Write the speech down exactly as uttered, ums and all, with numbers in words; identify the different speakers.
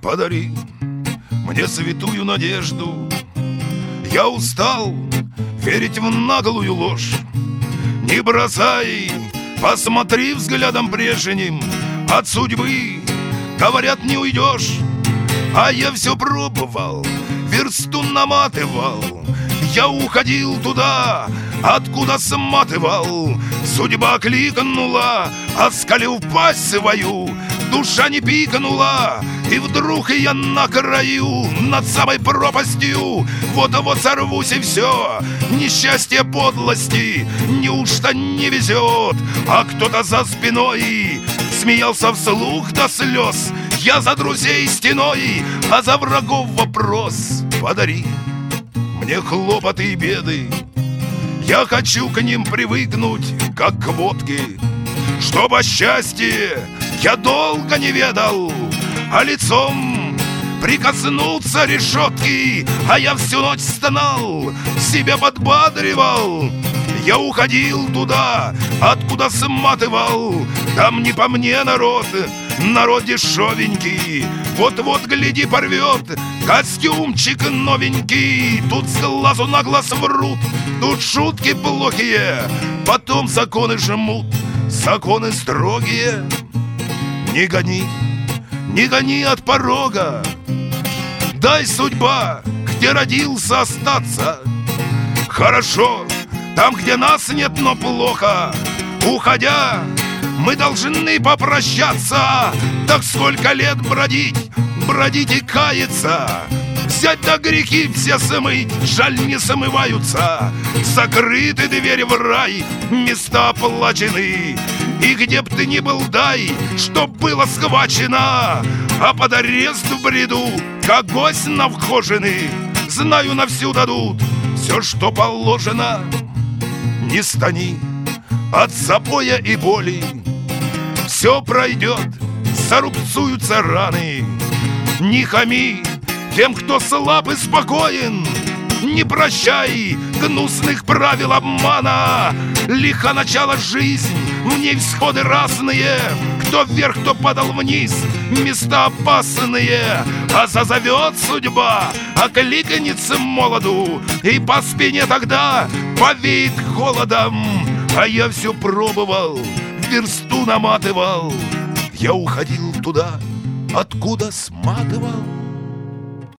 Speaker 1: подари мне святую надежду. Я устал верить в наглую ложь. Не бросай, посмотри взглядом прежним. От судьбы, говорят, не уйдешь. А я все пробовал, версту наматывал. Я уходил туда, откуда сматывал. Судьба кликнула, оскалив пасть свою. Душа не пикнула, и вдруг я на краю, над самой пропастью. Вот-вот сорвусь и все. Несчастье подлости неужто не везет? А кто-то за спиной смеялся вслух до слез. Я за друзей стеной, а за врагов вопрос. Подари мне хлопоты и беды. Я хочу к ним привыкнуть, как к водке. Чтоб о счастье я долго не ведал, а лицом прикоснулся решетки. А я всю ночь стонал, себя подбадривал. Я уходил туда, откуда сматывал. Там не по мне народ, народ дешевенький. Вот-вот, гляди, порвет костюмчик новенький. Тут с глазу на глаз врут, тут шутки плохие. Потом законы жмут, законы строгие. Не гони, не гони от порога. Дай, судьба, где родился, остаться. Хорошо там, где нас нет, но плохо. Уходя, мы должны попрощаться. Так сколько лет бродить, бродить и каяться. Взять да грехи все смыть, жаль, не смываются. Закрыты двери в рай, места оплачены. И где б ты ни был, дай, чтоб было схвачено. А под арест в бреду, как гость на вхожены. Знаю, на всю дадут все, что положено. Не стани от запоя и боли. Все пройдет, зарубцуются раны. Не хами тем, кто слаб и спокоен. Не прощай гнусных правил обмана. Лиха начало жизнь, в ней всходы разные. Кто вверх, кто падал вниз, места опасные. А зазовет судьба, окликнется молоду, и по спине тогда повеет холодом. А я все пробовал, версту наматывал. Я уходил туда, откуда сматывал.